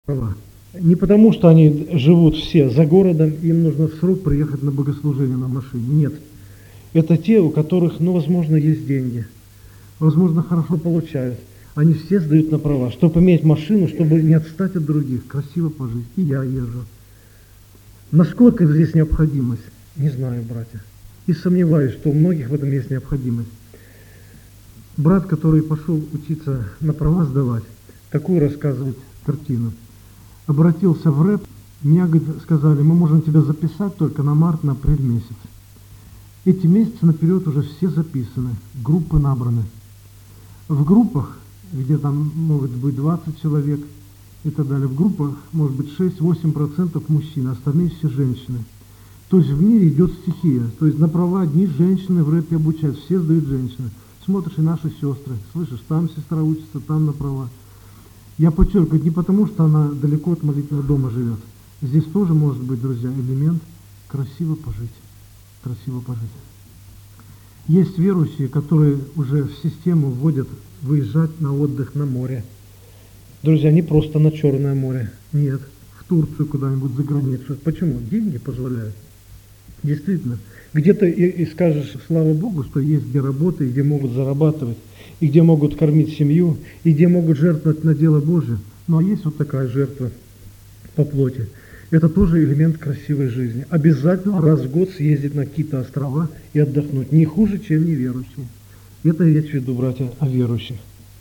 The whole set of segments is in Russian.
права. Не потому, что они живут все за городом, им нужно в срок приехать на богослужение на машине. Нет. Это те, у которых, возможно, есть деньги, возможно, хорошо получают. Они все сдают на права, чтобы иметь машину, чтобы не отстать от других, красиво пожить. И я езжу. Насколько здесь необходимость? Не знаю, братья. И сомневаюсь, что у многих в этом есть необходимость. Брат, который пошел учиться на права сдавать, такую рассказывает картину. Обратился в рэп, мне, говорит, сказали, мы можем тебя записать только на март, на апрель месяц. Эти месяцы наперед уже все записаны, группы набраны. В группах, где там может быть 20 человек и так далее, в группах может быть 6-8% мужчин, а остальные все женщины. То есть в мире идет стихия. То есть на права одни женщины в рэпе обучают, все сдают женщины. Смотришь, и наши сестры, слышишь, там сестра учится, там на права. Я подчеркиваю, не потому, что она далеко от молитвенного дома живет. Здесь тоже может быть, друзья, элемент красиво пожить. Красиво пожить. Есть верующие, которые уже в систему вводят выезжать на отдых на море. Друзья, не просто на Черное море. Нет, в Турцию куда-нибудь за границу. Почему? Деньги позволяют. Действительно. Где-то и скажешь, слава Богу, что есть где работать, где могут зарабатывать, и где могут кормить семью, и где могут жертвовать на дело Божие. Ну а есть вот такая жертва по плоти. Это тоже элемент красивой жизни. Обязательно раз в год съездить на какие-то острова и отдохнуть. Не хуже, чем неверующие. Это речь в виду, братья, о верующих.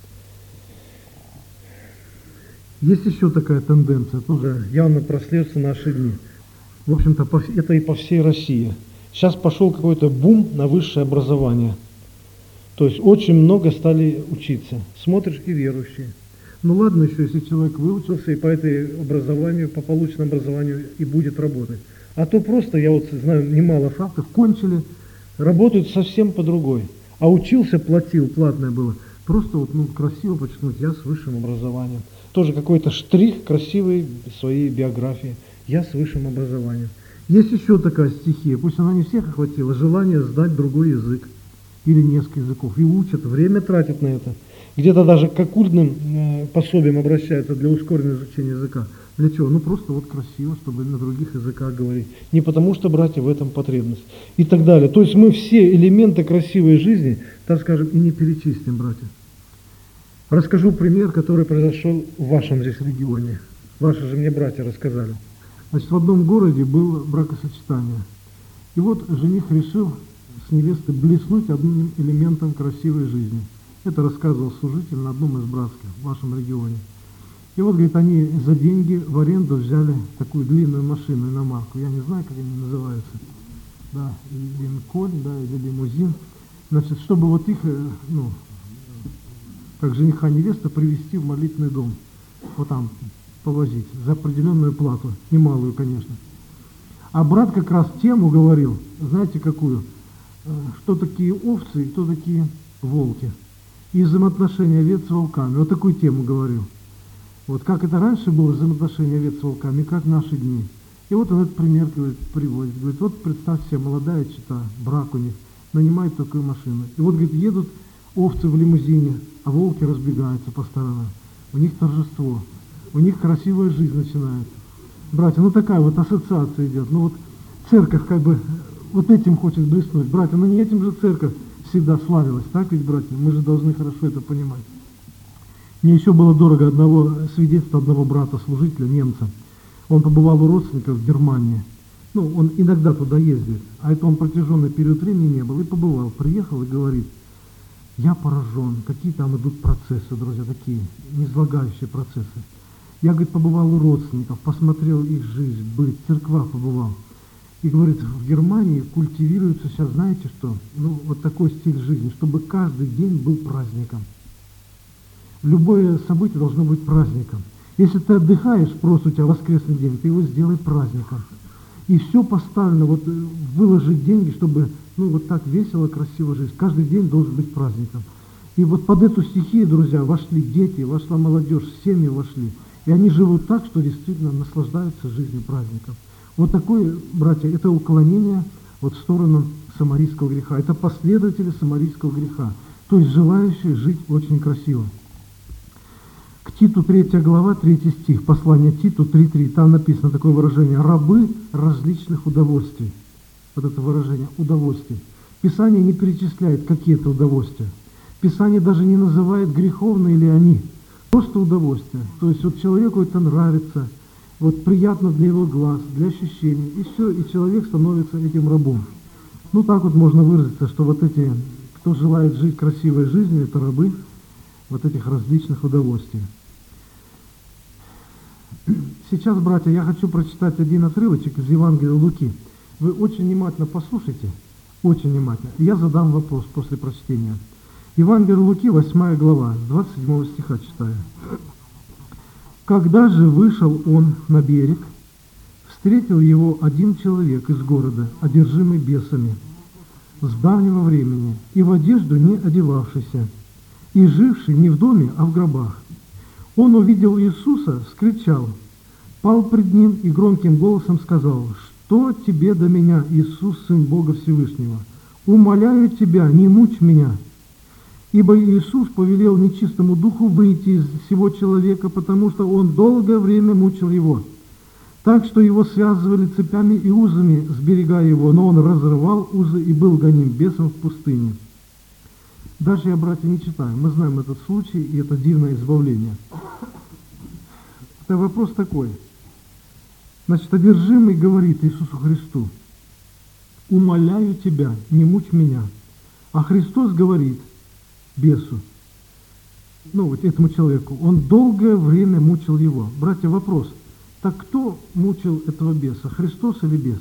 Есть еще такая тенденция, тоже явно прослеживается в наши дни. В общем-то, это и по всей России. Сейчас пошел какой-то бум на высшее образование. То есть очень много стали учиться. Смотришь, и верующие. Ну ладно еще, если человек выучился и по этой образованию, по полученному образованию и будет работать. А то просто, я вот знаю немало фактов, кончили, работают совсем по другой. А учился, платил, платное было. Просто вот, красиво подчеркнуть, я с высшим образованием. Тоже какой-то штрих красивой своей биографии. Я с высшим образованием. Есть еще такая стихия, пусть она не всех охватила, желание сдать другой язык или несколько языков. И учат, время тратят на это. Где-то даже к оккультным пособиям обращаются для ускоренного изучения языка. Для чего? Просто вот красиво, чтобы на других языках говорить. Не потому что, братья, в этом потребность. И так далее. То есть мы все элементы красивой жизни, так скажем, и не перечислим, братья. Расскажу пример, который произошел в вашем здесь регионе. Ваши же мне братья рассказали. Значит, в одном городе было бракосочетание. И вот жених решил с невестой блеснуть одним элементом красивой жизни. Это рассказывал служитель на одном из братских в вашем регионе. И вот, говорит, они за деньги в аренду взяли такую длинную машину, иномарку. Я не знаю, как они называются. Да, Линкольн, да, или лимузин. Значит, чтобы вот их, как жениха и невеста, привезти в молитвенный дом. Вот там повозить за определенную плату, немалую, конечно. А брат как раз тему говорил, знаете какую? Что такие овцы и кто такие волки. И взаимоотношения овец с волками. Вот такую тему говорил. Вот как это раньше было взаимоотношения овец с волками, и как в наши дни. И вот он этот пример приводит. Говорит, вот представьте себе, молодая чета, брак у них, нанимает такую машину. И вот, говорит, едут овцы в лимузине, а волки разбегаются по сторонам. У них торжество. У них красивая жизнь начинается. Братья, такая вот ассоциация идет. Вот церковь как бы вот этим хочет блеснуть. Братья, не этим же церковь всегда славилась. Так ведь, братья? Мы же должны хорошо это понимать. Мне еще было дорого свидетельство одного брата-служителя, немца. Он побывал у родственников в Германии. Он иногда туда ездит. А это он протяженный период времени не был. И побывал. Приехал и говорит, я поражен, какие там идут процессы, друзья, такие неизлагающие процессы. Я, говорит, побывал у родственников, посмотрел их жизнь, быт, в церквах побывал. И, говорит, в Германии культивируется сейчас, знаете что, вот такой стиль жизни, чтобы каждый день был праздником. Любое событие должно быть праздником. Если ты отдыхаешь, просто у тебя воскресный день, ты его сделай праздником. И все поставлено, выложить деньги, чтобы, вот так весело, красиво жить. Каждый день должен быть праздником. И вот под эту стихию, друзья, вошли дети, вошла молодежь, семьи вошли. И они живут так, что действительно наслаждаются жизнью, праздником. Вот такое, братья, это уклонение в сторону самарийского греха. Это последователи самарийского греха. То есть желающие жить очень красиво. К Титу 3 глава, 3 стих, послание Титу 3:3, там написано такое выражение: «Рабы различных удовольствий». Вот это выражение «удовольствий». Писание не перечисляет какие-то удовольствия. Писание даже не называет, греховные ли они. Просто удовольствие. То есть вот человеку это нравится, вот приятно для его глаз, для ощущений, и все, и человек становится этим рабом. Ну так вот можно выразиться, что вот эти, кто желает жить красивой жизнью, это рабы вот этих различных удовольствий. Сейчас, братья, я хочу прочитать один отрывочек из Евангелия Луки. Вы очень внимательно послушайте, очень внимательно. Я задам вопрос после прочтения. Евангелие Луки, 8 глава, с 27 стиха читаю. «Когда же вышел он на берег, встретил его один человек из города, одержимый бесами, с давнего времени, и в одежду не одевавшийся, и живший не в доме, а в гробах. Он увидел Иисуса, вскричал, пал пред ним и громким голосом сказал: «Что тебе до меня, Иисус, Сын Бога Всевышнего? Умоляю тебя, не мучь меня». Ибо Иисус повелел нечистому духу выйти из сего человека, потому что он долгое время мучил его, так что его связывали цепями и узами, сберегая его, но он разрывал узы и был гоним бесом в пустыне. Дальше я, братья, не читаю. Мы знаем этот случай и это дивное избавление. Это вопрос такой. Значит, одержимый говорит Иисусу Христу: «Умоляю тебя, не мучь меня». А Христос говорит бесу, ну вот этому человеку, он долгое время мучил его. Братья, вопрос: так кто мучил этого беса, Христос или бес?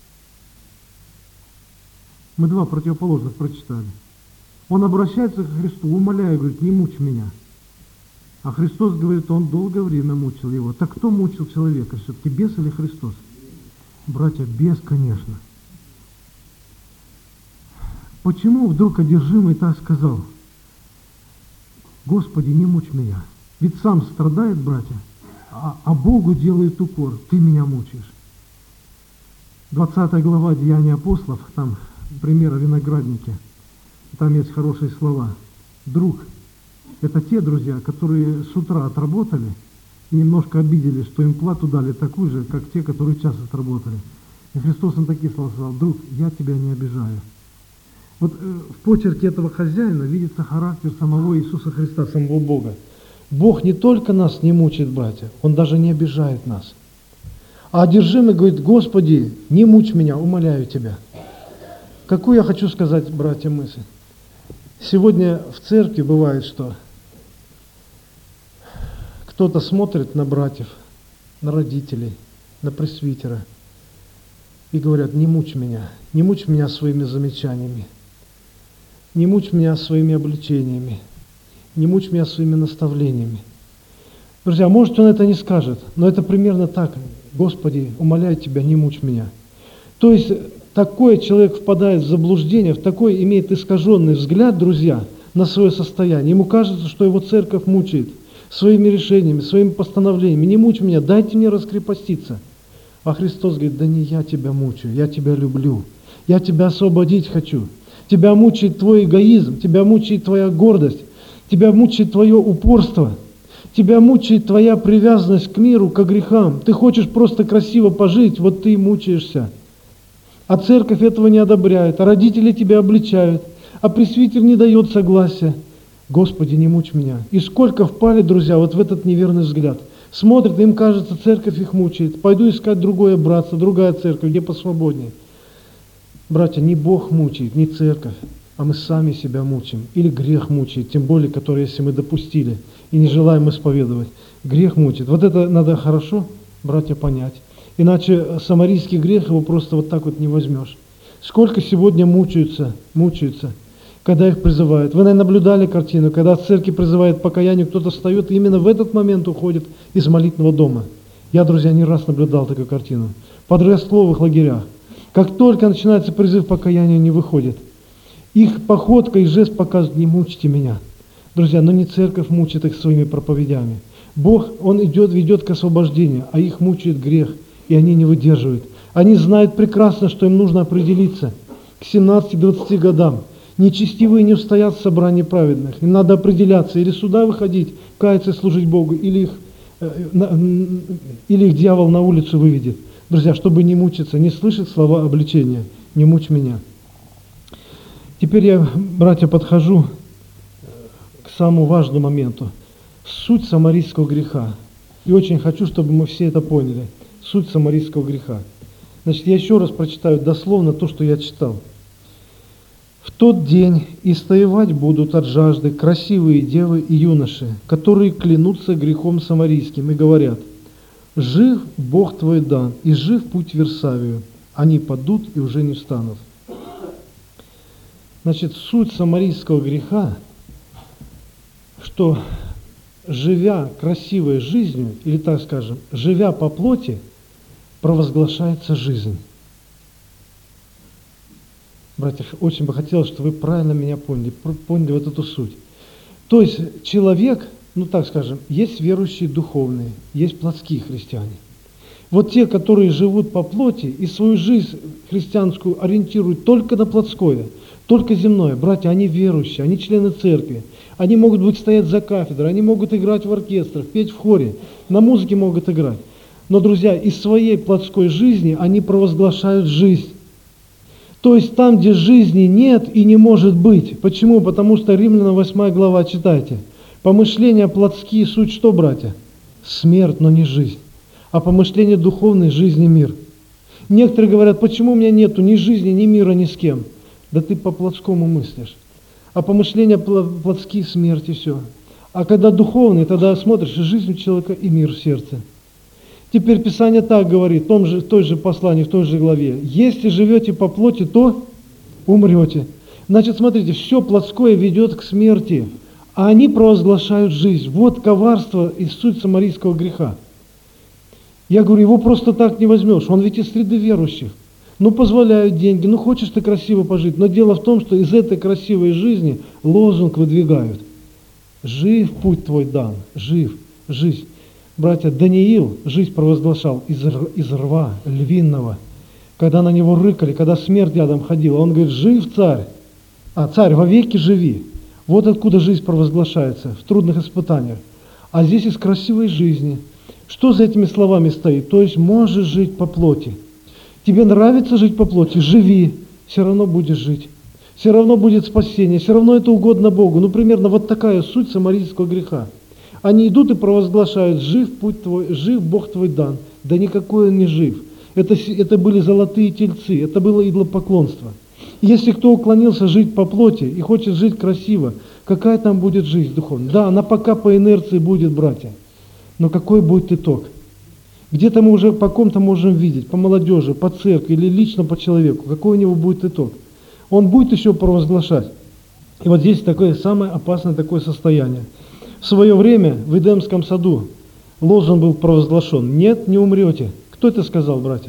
Мы два противоположных прочитали. Он обращается к Христу, умоляя, говорит: не мучь меня. А Христос говорит, он долгое время мучил его. Так кто мучил человека все-таки, бес или Христос? Братья, бес, конечно. Почему вдруг одержимый так сказал: «Господи, не мучь меня»? Ведь сам страдает, братья, а Богу делает укор: ты меня мучаешь. 20 глава Деяния апостолов, там пример о винограднике. Там есть хорошие слова. Друг. Это те друзья, которые с утра отработали и немножко обиделись, что им плату дали такую же, как те, которые час отработали. И Христос им такие слова сказал: друг, я тебя не обижаю. Вот в почерке этого хозяина видится характер самого Иисуса Христа, самого Бога. Бог не только нас не мучает, братья, Он даже не обижает нас. А одержимый говорит: Господи, не мучь меня, умоляю Тебя. Какую я хочу сказать, братья, мысль? Сегодня в церкви бывает, что кто-то смотрит на братьев, на родителей, на пресвитера и говорят: не мучь меня своими замечаниями, не мучь меня своими обличениями, не мучь меня своими наставлениями. Друзья, может, он это не скажет, но это примерно так: Господи, умоляю Тебя, не мучь меня. То есть такой человек впадает в заблуждение, в такой имеет искаженный взгляд, друзья, на свое состояние. Ему кажется, что его церковь мучает своими решениями, своими постановлениями. Не мучь меня, дайте мне раскрепоститься. А Христос говорит: да не я тебя мучаю, я тебя люблю, я тебя освободить хочу. Тебя мучает твой эгоизм, тебя мучает твоя гордость, тебя мучает твое упорство, тебя мучает твоя привязанность к миру, к грехам. Ты хочешь просто красиво пожить, вот ты и мучаешься. А церковь этого не одобряет, а родители тебя обличают, а пресвитер не дает согласия. Господи, не мучь меня. И сколько впали, друзья, вот в этот неверный взгляд. Смотрят, им кажется, церковь их мучает. Пойду искать другое братство, другая церковь, где посвободнее. Братья, не Бог мучает, не церковь, а мы сами себя мучаем. Или грех мучает, тем более, который, если мы допустили и не желаем исповедовать. Грех мучает. Вот это надо хорошо, братья, понять. Иначе самарийский грех его просто вот так вот не возьмешь. Сколько сегодня мучаются, когда их призывают. Вы, наверное, наблюдали картину, когда в церкви призывает покаянию, кто-то встает и именно в этот момент уходит из молитвенного дома. Я, друзья, не раз наблюдал такую картину. В подростковых лагерях. Как только начинается призыв покаяния, не выходит. Их походка и жест показывают: не мучьте меня. Друзья, но не церковь мучит их своими проповедями. Бог, Он ведет к освобождению, а их мучает грех, и они не выдерживают. Они знают прекрасно, что им нужно определиться к 17-20 годам. Нечестивые не устоят в собрании праведных. Им надо определяться, или сюда выходить, каяться и служить Богу, или их дьявол на улицу выведет. Друзья, чтобы не мучиться, не слышать слова обличения, не мучь меня. Теперь я, братья, подхожу к самому важному моменту. Суть самарийского греха. И очень хочу, чтобы мы все это поняли. Суть самарийского греха. Значит, я еще раз прочитаю дословно то, что я читал. «В тот день истоевать будут от жажды красивые девы и юноши, которые клянутся грехом самарийским и говорят: жив Бог твой дан, и жив путь в Версавию. Они падут и уже не встанут». Значит, суть самарийского греха, что, живя красивой жизнью, или так скажем, живя по плоти, провозглашается жизнь. Братья, очень бы хотелось, чтобы вы правильно меня поняли вот эту суть. То есть человек, ну так скажем, есть верующие духовные, есть плотские христиане. Вот те, которые живут по плоти и свою жизнь христианскую ориентируют только на плотское, только земное, братья, они верующие, они члены церкви, они могут быть стоять за кафедрой, они могут играть в оркестрах, петь в хоре, на музыке могут играть. Но, друзья, из своей плотской жизни они провозглашают жизнь. То есть там, где жизни нет и не может быть. Почему? Потому что Римлянам 8 глава, читайте. Помышления плотские суть что, братья? Смерть, но не жизнь. А помышления духовные – жизнь и мир. Некоторые говорят, почему у меня нету ни жизни, ни мира, ни с кем? Да ты по-плотскому мыслишь. А помышления плотские – смерть и все. А когда духовные, тогда смотришь, жизнь у человека и мир в сердце. Теперь Писание так говорит, в той же послании, в той же главе. Если живете по плоти, то умрете. Значит, смотрите, все плотское ведет к смерти, а они провозглашают жизнь. Вот коварство и суть самарийского греха. Я говорю, его просто так не возьмешь, он ведь из среды верующих. Ну, позволяют деньги, ну, хочешь ты красиво пожить. Но дело в том, что из этой красивой жизни лозунг выдвигают. Жив путь твой дан, жив, жизнь. Братья, Даниил жизнь провозглашал из рва львиного. Когда на него рыкали, когда смерть рядом ходила, он говорит, жив царь, царь, вовеки живи. Вот откуда жизнь провозглашается, в трудных испытаниях. А здесь из красивой жизни. Что за этими словами стоит? То есть можешь жить по плоти. Тебе нравится жить по плоти? Живи, все равно будешь жить. Все равно будет спасение, все равно это угодно Богу. Ну, примерно вот такая суть самарийского греха. Они идут и провозглашают, жив путь твой, жив Бог твой дан. Да никакой он не жив. Это были золотые тельцы, это было идолопоклонство. Если кто уклонился жить по плоти и хочет жить красиво, какая там будет жизнь духовная? Да, она пока по инерции будет, братья. Но какой будет итог? Где-то мы уже по ком-то можем видеть, по молодежи, по церкви или лично по человеку, какой у него будет итог. Он будет еще провозглашать. И вот здесь такое самое опасное такое состояние. В свое время в Эдемском саду лозунг был провозглашен: «Нет, не умрете». Кто это сказал, братья?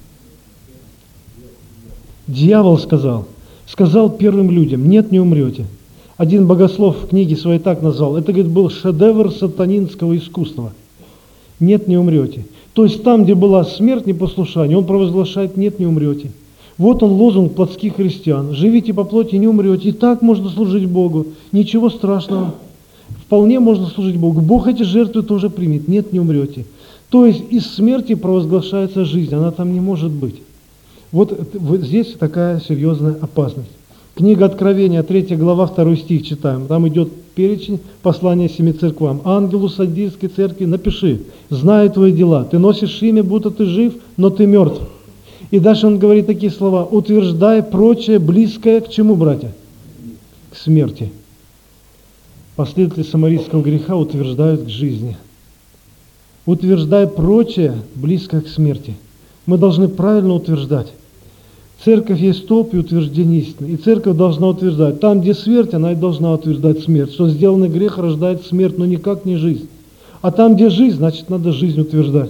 Дьявол сказал. Сказал первым людям: «Нет, не умрете». Один богослов в книге своей так назвал. Это, говорит, был шедевр сатанинского искусства. «Нет, не умрете». То есть там, где была смерть, непослушание, он провозглашает: «Нет, не умрете». Вот он лозунг плотских христиан. Живите по плоти, не умрете. И так можно служить Богу. Ничего страшного. Вполне можно служить Богу. Бог эти жертвы тоже примет. Нет, не умрете. То есть из смерти провозглашается жизнь. Она там не может быть. Вот здесь такая серьезная опасность. Книга Откровения, 3 глава, 2 стих читаем. Там идет перечень послания 7 церквам. «Ангелу Сардийской церкви напиши: знаю твои дела. Ты носишь имя, будто ты жив, но ты мертв». И дальше он говорит такие слова: «Утверждай прочее, близкое к чему, братья? К смерти». Последователи самарийского греха утверждают к жизни. «Утверждай прочее, близкое к смерти». Мы должны правильно утверждать. Церковь есть столб и утверждение истины. И церковь должна утверждать. Там, где смерть, она и должна утверждать смерть. Что сделанный грех рождает смерть, но никак не жизнь. А там, где жизнь, значит, надо жизнь утверждать.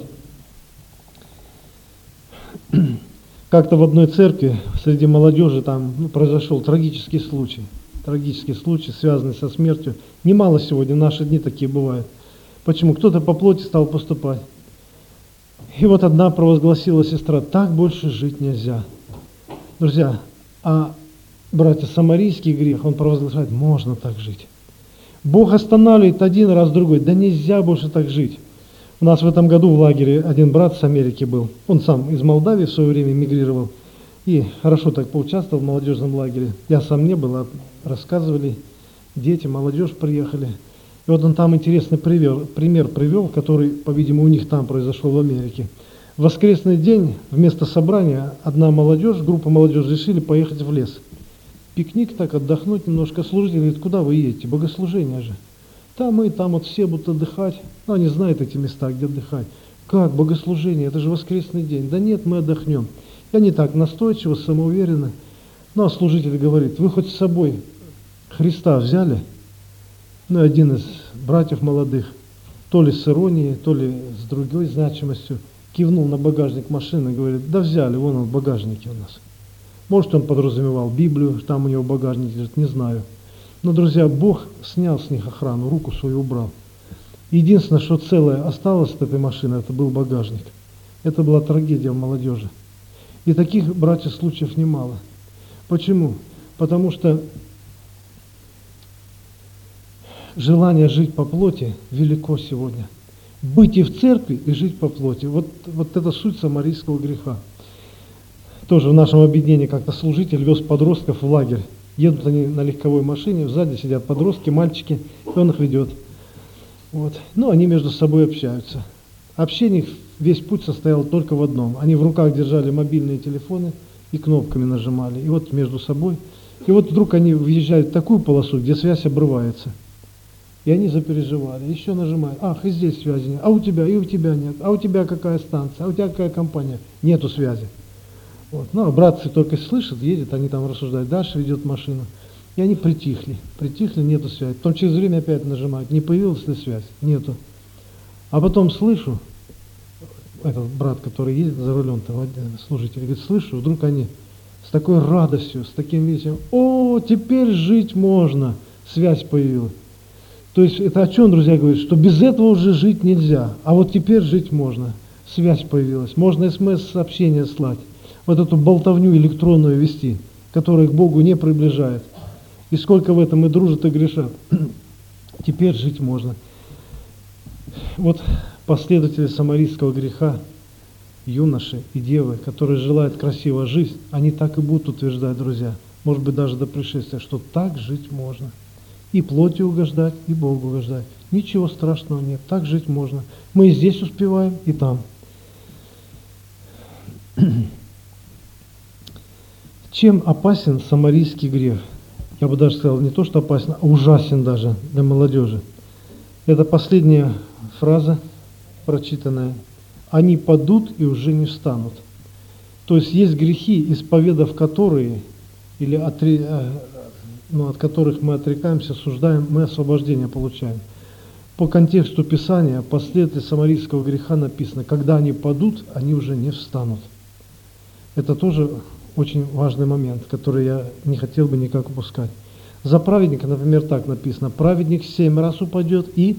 Как-то в одной церкви среди молодежи там произошел трагический случай. Трагический случай, связанный со смертью. Немало сегодня, в наши дни такие бывают. Почему? Кто-то по плоти стал поступать. И вот одна провозгласила сестра: так больше жить нельзя. Друзья, а братья, самарийский грех, он провозглашает, можно так жить. Бог останавливает один раз, другой, да нельзя больше так жить. У нас в этом году в лагере один брат с Америки был, он сам из Молдавии в свое время мигрировал, и хорошо так поучаствовал в молодежном лагере. Я сам не был, а рассказывали, дети, молодежь приехали. И вот он там интересный пример привел, который, по-видимому, у них там произошел в Америке. В воскресный день вместо собрания группа молодежи решили поехать в лес. Пикник так, отдохнуть немножко. Служитель говорит, куда вы едете? Богослужение же. Там вот все будут отдыхать. Но они знают эти места, где отдыхать. Как богослужение? Это же воскресный день. Да нет, мы отдохнем. И они так настойчиво, самоуверенно. Ну а служитель говорит, вы хоть с собой Христа взяли? Ну, один из братьев молодых, то ли с иронией, то ли с другой значимостью, кивнул на багажник машины и говорит, да взяли, вон он в багажнике у нас. Может, он подразумевал Библию, там у него багажник лежит, не знаю. Но, друзья, Бог снял с них охрану, руку свою убрал. Единственное, что целое осталось от этой машины, это был багажник. Это была трагедия в молодежи. И таких, братья, случаев немало. Почему? Потому что желание жить по плоти велико сегодня. Быть и в церкви, и жить по плоти. Вот это суть самарийского греха. Тоже в нашем объединении как-то служитель вез подростков в лагерь. Едут они на легковой машине, сзади сидят подростки, мальчики, и он их ведет. Вот. Ну, они между собой общаются. Общение их весь путь состоял только в одном. Они в руках держали мобильные телефоны и кнопками нажимали. И вот между собой. И вот вдруг они въезжают в такую полосу, где связь обрывается. И они запереживали, еще нажимают, ах, и здесь связи нет, а у тебя, и у тебя нет, а у тебя какая станция, а у тебя какая компания, нету связи. Вот. Ну, а братцы только слышат, едет, они там рассуждают, дальше ведет машину. И они притихли, нету связи. Потом через время опять нажимают, не появилась ли связь, нету. А потом слышу, этот брат, который едет за рулем, служитель, говорит, слышу, вдруг они с такой радостью, с таким весельем, о, теперь жить можно, связь появилась. То есть это о чем, друзья, говорит, что без этого уже жить нельзя, а вот теперь жить можно. Связь появилась, можно СМС-сообщения слать, вот эту болтовню электронную вести, которая к Богу не приближает. И сколько в этом и дружат, и грешат. Теперь жить можно. Вот последователи самарийского греха, юноши и девы, которые желают красиво жить, они так и будут утверждать, друзья, может быть даже до пришествия, что так жить можно. И плоти угождать, и Богу угождать. Ничего страшного нет, так жить можно. Мы и здесь успеваем, и там. Чем опасен самарийский грех? Я бы даже сказал, не то что опасен, а ужасен даже для молодежи. Это последняя фраза, прочитанная. Они падут и уже не встанут. То есть есть грехи, исповедав которые, или от которых мы отрекаемся, осуждаем, мы освобождение получаем. По контексту Писания, последствия самарийского греха написано, когда они падут, они уже не встанут. Это тоже очень важный момент, который я не хотел бы никак упускать. За праведника, например, так написано, праведник 7 раз упадет и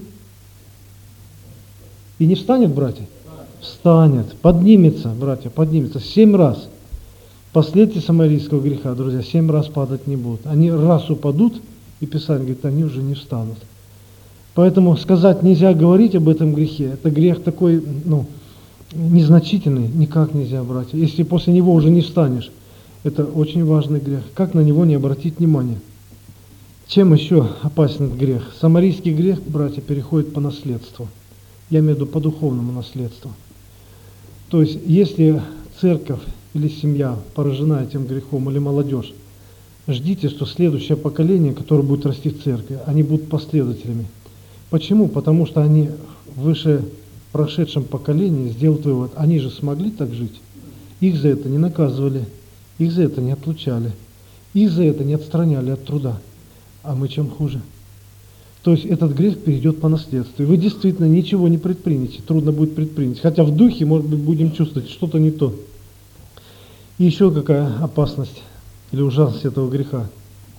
не встанет, братья? Встанет, поднимется, братья, поднимется 7 раз. Последствия самарийского греха, друзья, 7 раз падать не будут. Они раз упадут, и Писание говорит, они уже не встанут. Поэтому сказать нельзя говорить об этом грехе. Это грех такой, незначительный, никак нельзя, братья. Если после него уже не встанешь, это очень важный грех. Как на него не обратить внимание? Чем еще опасен этот грех? Самарийский грех, братья, переходит по наследству. Я имею в виду по духовному наследству. То есть, если церковь или семья поражена этим грехом, или молодежь, ждите, что следующее поколение, которое будет расти в церкви, они будут последователями. Почему? Потому что они в выше прошедшем поколении сделают вывод, они же смогли так жить, их за это не наказывали, их за это не отлучали, их за это не отстраняли от труда. А мы чем хуже? То есть этот грех перейдет по наследству. И вы действительно ничего не предпримете, трудно будет предпринять. Хотя в духе, может быть, будем чувствовать, что-то не то. И еще какая опасность или ужасность этого греха.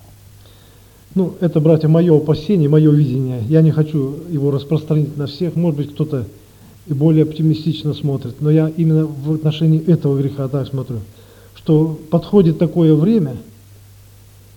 Это, братья, мое опасение, мое видение. Я не хочу его распространить на всех. Может быть, кто-то и более оптимистично смотрит. Но я именно в отношении этого греха так смотрю, что подходит такое время,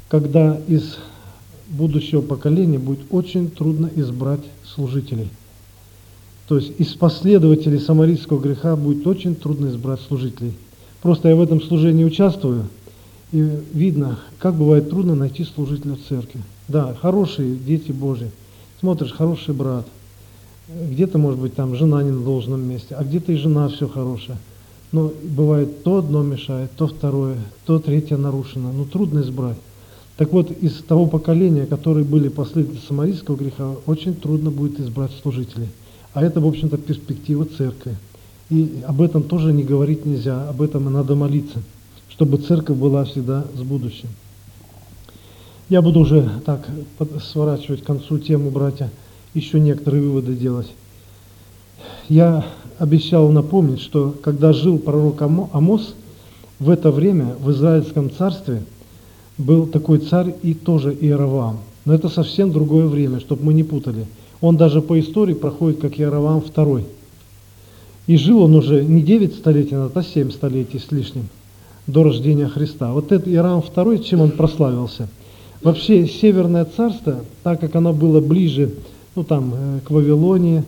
когда из будущего поколения будет очень трудно избрать служителей. То есть из последователей самарийского греха будет очень трудно избрать служителей. Просто я в этом служении участвую, и видно, как бывает трудно найти служителя в церкви. Да, хорошие дети Божьи, смотришь, хороший брат, где-то, может быть, там жена не на должном месте, а где-то и жена все хорошая. Но бывает, то одно мешает, то второе, то третье нарушено. Ну, трудно избрать. Так вот, из того поколения, которые были последователи самарийского греха, очень трудно будет избрать служителей. А это, в общем-то, перспектива церкви. И об этом тоже не говорить нельзя, об этом и надо молиться, чтобы церковь была всегда с будущим. Я буду уже так сворачивать к концу тему, братья, еще некоторые выводы делать. Я обещал напомнить, что когда жил пророк Амос, в это время в Израильском царстве был такой царь и тоже Иеровоам. Но это совсем другое время, чтобы мы не путали. Он даже по истории проходит как Иеровоам II. И жил он уже не 9 столетий назад, а 7 столетий с лишним до рождения Христа. Вот этот Иеровоам II, чем он прославился? Вообще Северное царство, так как оно было ближе к Вавилонии,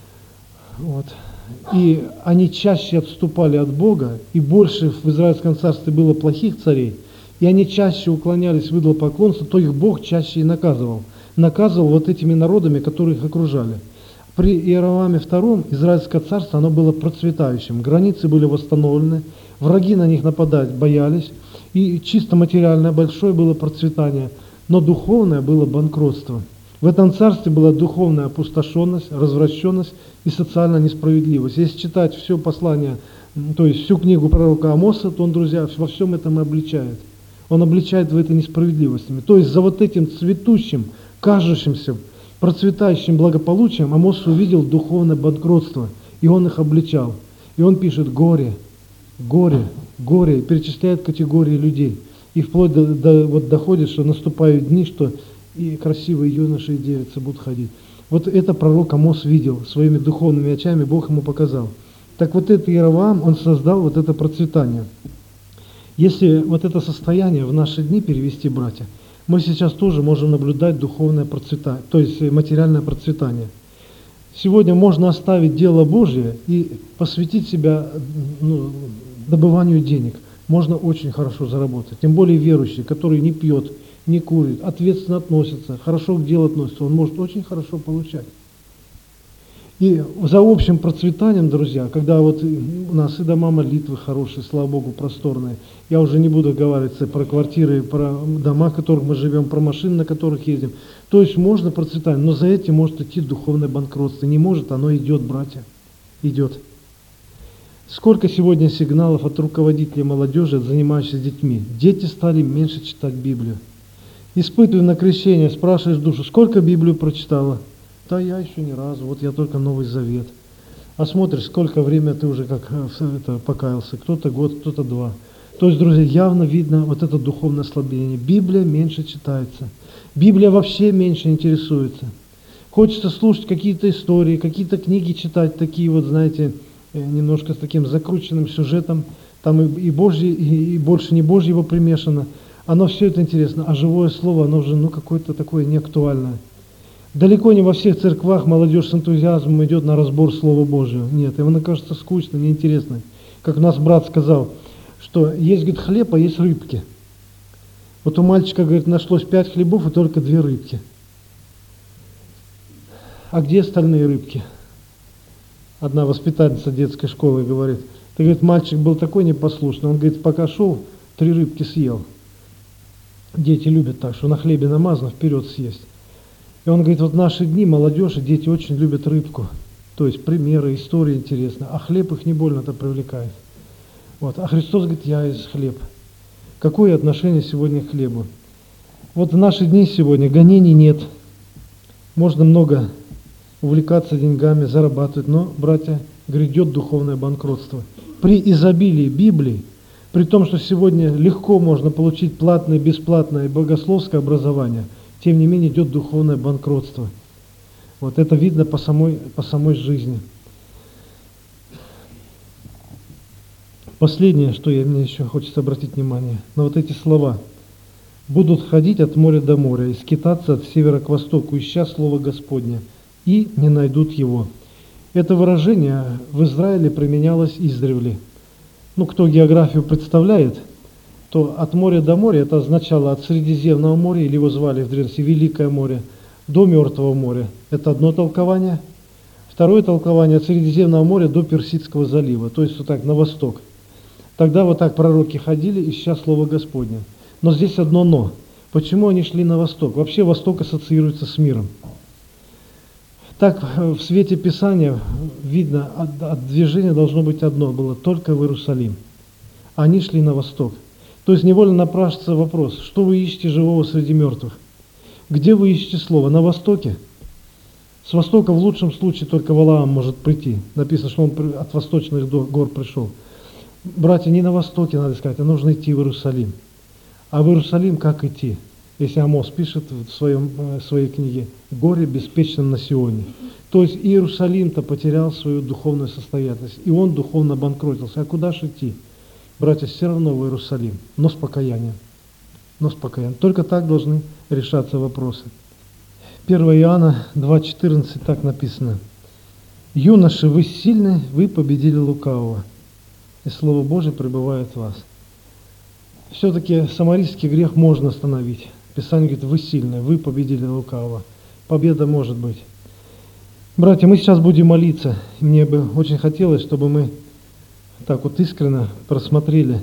и они чаще отступали от Бога, и больше в Израильском царстве было плохих царей, и они чаще уклонялись в идолопоклонство, то их Бог чаще и наказывал. Наказывал вот этими народами, которые их окружали. При Иеровоаме II Израильское царство, оно было процветающим, границы были восстановлены, враги на них нападать боялись, и чисто материальное большое было процветание, но духовное было банкротство. В этом царстве была духовная опустошенность, развращенность и социальная несправедливость. Если читать все послание, то есть всю книгу пророка Амоса, то он, друзья, во всем этом и обличает. Он обличает в этой несправедливости. То есть за вот этим цветущим, кажущимся, процветающим благополучием Амос увидел духовное банкротство, и он их обличал. И он пишет: горе, горе, горе, и перечисляет категории людей. И вплоть доходит, что наступают дни, что и красивые юноши и девицы будут ходить. Вот это пророк Амос видел своими духовными очами, Бог ему показал. Так вот этот Иеровоам, он создал вот это процветание. Если вот это состояние в наши дни перевести, братья, мы сейчас тоже можем наблюдать духовное процветание, то есть материальное процветание. Сегодня можно оставить дело Божье и посвятить себя добыванию денег. Можно очень хорошо заработать. Тем более верующий, который не пьет, не курит, ответственно относится, хорошо к делу относится, он может очень хорошо получать. И за общим процветанием, друзья, когда вот у нас и дома молитвы хорошие, слава Богу, просторные, я уже не буду говорить про квартиры, про дома, в которых мы живем, про машины, на которых ездим. То есть можно процветать, но за этим может идти духовное банкротство. Не может, оно идет, братья, идет. Сколько сегодня сигналов от руководителей молодежи, занимающихся детьми. Дети стали меньше читать Библию. Испытывая на крещение, спрашиваешь душу: сколько Библию прочитала? Да я еще ни разу, вот я только Новый Завет. А смотришь, сколько времени ты уже покаялся, кто-то год, кто-то 2. То есть, друзья, явно видно вот это духовное ослабление. Библия меньше читается. Библия вообще меньше интересуется. Хочется слушать какие-то истории, какие-то книги читать, такие вот, знаете, немножко с таким закрученным сюжетом. Там и Божье, и больше не Божьего примешано. Оно все это интересно, а живое слово, оно уже какое-то такое неактуальное. Далеко не во всех церквах молодежь с энтузиазмом идет на разбор Слова Божьего. Нет, им оно кажется скучно, неинтересно. Как у нас брат сказал, что есть, говорит, хлеб, а есть рыбки. Вот у мальчика, говорит, нашлось 5 хлебов и только 2 рыбки. А где остальные рыбки? Одна воспитательница детской школы говорит, ты, говорит, мальчик был такой непослушный, он, говорит, пока шел, 3 рыбки съел. Дети любят так, что на хлебе намазано, вперед съесть. И он говорит, вот в наши дни молодежь и дети очень любят рыбку. То есть примеры, истории интересны. А хлеб их не больно-то привлекает. Вот. А Христос говорит, я есть хлеб. Какое отношение сегодня к хлебу? Вот в наши дни сегодня гонений нет. Можно много увлекаться деньгами, зарабатывать. Но, братья, грядет духовное банкротство. При изобилии Библии, при том, что сегодня легко можно получить платное, бесплатное и богословское образование, тем не менее идет духовное банкротство. Вот это видно по самой жизни. Последнее, что мне еще хочется обратить внимание, на вот эти слова. будут ходить от моря до моря и скитаться от севера к востоку, ища Слово Господне, и не найдут его». Это выражение в Израиле применялось издревле. Кто географию представляет, то от моря до моря это означало от Средиземного моря, или его звали в древности Великое море, до Мертвого моря. Это одно толкование. Второе толкование от Средиземного моря до Персидского залива, то есть вот так на восток. Тогда вот так пророки ходили, ища Слово Господне. Но здесь одно «но». Почему они шли на восток? Вообще восток ассоциируется с миром. Так в свете Писания видно, от движения должно быть одно, было только в Иерусалим. Они шли на восток. То есть невольно напрашивается вопрос, что вы ищете живого среди мертвых? Где вы ищете Слово? На востоке? С востока в лучшем случае только Валаам может прийти. Написано, что он от восточных гор пришел. Братья, не на востоке, надо сказать, а нужно идти в Иерусалим. А в Иерусалим как идти? Если Амос пишет в своей книге «Горе беспечным на Сионе». То есть Иерусалим-то потерял свою духовную состоятельность, и он духовно банкротился. А куда же идти? Братья, все равно в Иерусалим, но с покаянием. Только так должны решаться вопросы. 1 Иоанна 2,14 так написано: «Юноши, вы сильны, вы победили лукавого, и Слово Божие пребывает в вас». Все-таки самарийский грех можно остановить. Писание говорит, вы сильны, вы победили лукавого. Победа может быть. Братья, мы сейчас будем молиться. Мне бы очень хотелось, чтобы мы так вот искренне просмотрели,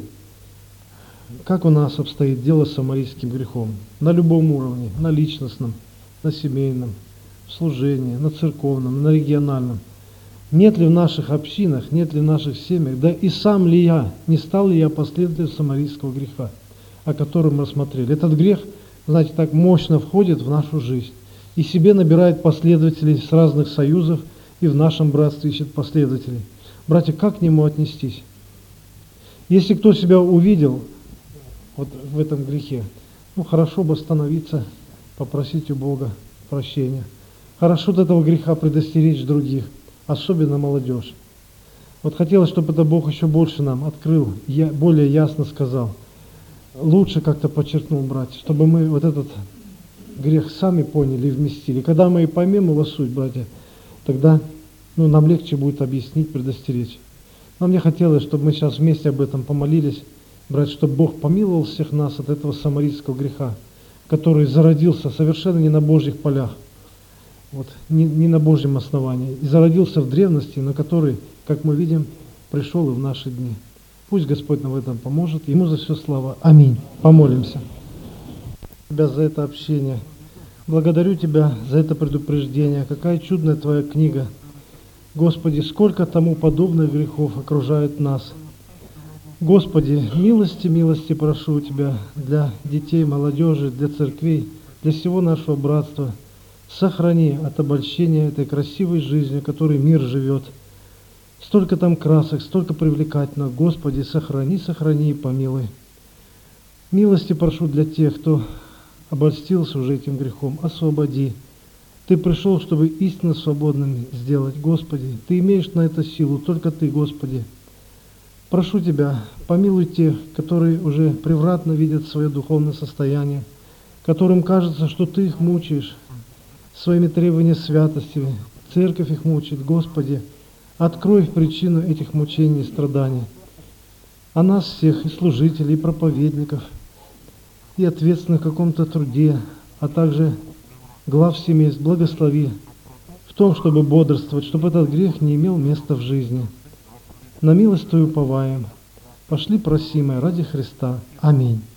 как у нас обстоит дело с самарийским грехом. На любом уровне, на личностном, на семейном, в служении, на церковном, на региональном. Нет ли в наших общинах, нет ли в наших семьях, да и сам ли я, не стал ли я последователем самарийского греха, о котором мы рассмотрели. Этот грех, знаете, так мощно входит в нашу жизнь и себе набирает последователей с разных союзов, и в нашем братстве ищет последователей. Братья, как к нему отнестись? Если кто себя увидел вот в этом грехе, хорошо бы остановиться, попросить у Бога прощения. Хорошо от этого греха предостеречь других, особенно молодежь. Вот хотелось, чтобы это Бог еще больше нам открыл, более ясно сказал. Лучше как-то подчеркнул, братья, чтобы мы вот этот грех сами поняли и вместили. Когда мы и поймем его суть, братья, тогда нам легче будет объяснить, предостеречь. Но мне хотелось, чтобы мы сейчас вместе об этом помолились, братья, чтобы Бог помиловал всех нас от этого самарийского греха, который зародился совершенно не на Божьих полях, не на Божьем основании, и зародился в древности, на который, как мы видим, пришел и в наши дни. Пусть Господь нам в этом поможет. Ему за все слава. Аминь. Помолимся. Тебя за это общение. Благодарю Тебя за это предупреждение. Какая чудная Твоя книга. Господи, сколько тому подобных грехов окружает нас. Господи, милости прошу Тебя для детей, молодежи, для церквей, для всего нашего братства. Сохрани от обольщения этой красивой жизни, в которой мир живет. Столько там красок, столько привлекательно. Господи, сохрани и помилуй. Милости прошу для тех, кто обольстился уже этим грехом. Освободи. Ты пришел, чтобы истинно свободными сделать. Господи, Ты имеешь на это силу, только Ты, Господи. Прошу Тебя, помилуй тех, которые уже превратно видят свое духовное состояние, которым кажется, что Ты их мучаешь своими требованиями святости. Церковь их мучает. Господи, открой причину этих мучений и страданий. А нас всех, и служителей, и проповедников, и ответственных в каком-то труде, а также глав семейств, благослови в том, чтобы бодрствовать, чтобы этот грех не имел места в жизни. На милость Твою уповаем. Пошли просимые ради Христа. Аминь.